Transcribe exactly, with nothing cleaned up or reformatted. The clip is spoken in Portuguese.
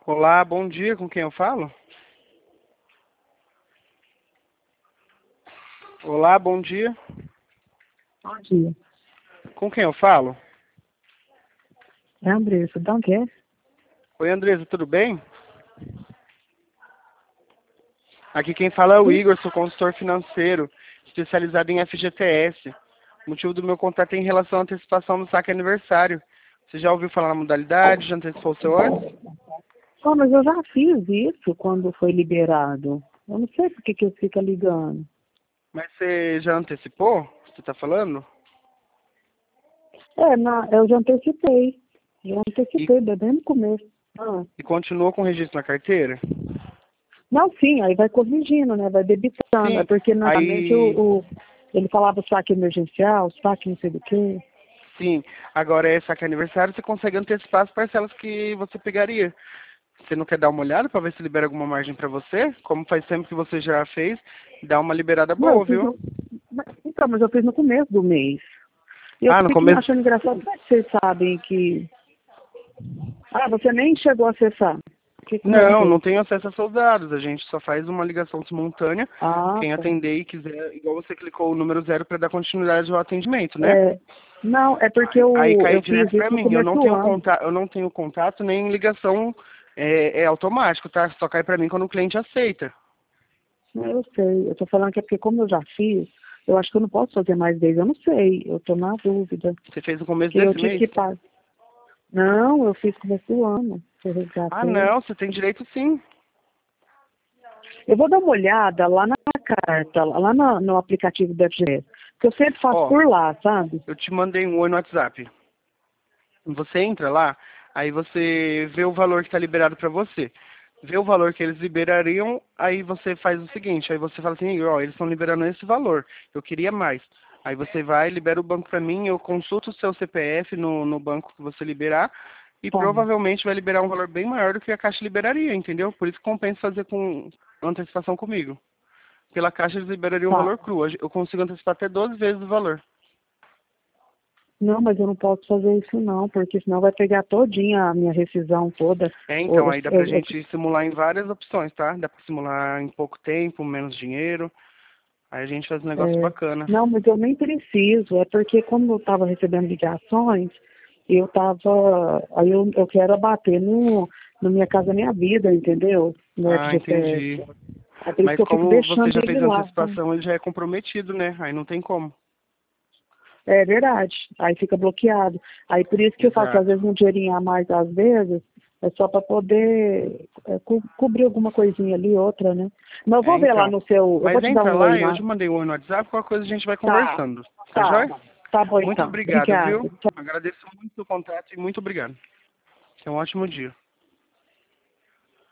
Olá, bom dia, com quem eu falo? Olá, bom dia, Bom dia. com quem eu falo? É a Andressa, de onde é? Oi, Andresa, tudo bem? Aqui quem fala é o Sim. Igor, sou consultor financeiro, especializado em F G T S. O motivo do meu contato é em relação à antecipação do saque aniversário. Você já ouviu falar na modalidade? Já antecipou o seu antes? Oh, mas eu já fiz isso quando foi liberado. Eu não sei por que que eu fico ligando. Mas você já antecipou? Você está falando? É, na, eu já antecipei. Já E, antecipei, bem no começo. Ah. e continuou com o registro na carteira? Não, sim, aí vai corrigindo, né? Vai debitando. É Sim, porque normalmente aí o, o- ele falava saque emergencial, saque não sei do quê. sim, agora é saque aniversário, você consegue antecipar as parcelas que você pegaria. Você não quer dar uma olhada para ver se libera alguma margem para você? Como faz tempo que você já fez, dá uma liberada Não, eu boa, fiz viu? no, mas- então, mas eu fiz no começo do mês. E eu Ah, no fico me começo. achando engraçado. Como é que vocês sabem que... Ah, você nem chegou a acessar. O que que você Não, não fez? tenho acesso a seus dados. A gente só faz uma ligação simultânea. Ah, Quem tá. atender e quiser, igual você clicou o número zero para dar continuidade ao atendimento, né? É, não, é porque Aí, aí eu, cai eu fiz direto para isso no mim. Eu começo não do tenho ano. contato, eu não tenho contato nem ligação é, é automático, tá? Só cai para mim quando o cliente aceita. Eu sei, eu tô falando que é porque como eu já fiz, eu acho que eu não posso fazer mais vezes, eu não sei, eu tô na dúvida. Você fez no começo Que eu desse tive mês? que pagar. Não, eu fiz no começo do ano, que eu Ah, resgatei. não, você tem direito sim. Eu vou dar uma olhada lá na carta, lá no, no aplicativo da F G S, que eu sempre faço Ó, por lá, sabe? eu te mandei um oi no WhatsApp. Você entra lá, aí você vê o valor que está liberado para você. Vê o valor que eles liberariam, aí você faz o seguinte, aí você fala assim, ó, eles estão liberando esse valor, eu queria mais. Aí você vai, libera o banco para mim, eu consulto o seu C P F no, no banco que você liberar, e Tá, provavelmente vai liberar um valor bem maior do que a Caixa liberaria, entendeu? Por isso que compensa fazer com antecipação comigo. Pela Caixa eles liberariam um tá. valor cru, eu consigo antecipar até doze vezes o valor. Não, mas eu não posso fazer isso não, porque senão vai pegar todinha a minha rescisão toda. É, Eu, então, aí dá pra eu, eu, gente simular em várias opções, tá? Dá pra simular em pouco tempo, menos dinheiro. Aí a gente faz um negócio É, bacana. não, mas eu nem preciso, é porque como eu estava recebendo ligações, eu estava, aí eu, eu quero abater no, no Minha Casa Minha Vida, entendeu? No Ah, F G T S. entendi. É por isso Mas que eu fico como você deixando já ele fez lá, sabe? antecipação, ele já é comprometido, né? Aí não tem como. É verdade, aí fica bloqueado. Aí por isso que eu faço, às Exato. vezes, um dinheirinho a mais, às vezes, é só para poder é, co cobrir alguma coisinha ali, outra, né? Mas eu É, vou ver lá então. no seu, eu vou Mas te dar entra um oi lá, eu lá. te mandei um oi no WhatsApp, qualquer coisa a gente vai Tá, conversando. Tá tá, joia? tá bom Muito então. obrigado, Obrigada. viu? Agradeço muito o contato e muito obrigado. Tenha um ótimo dia.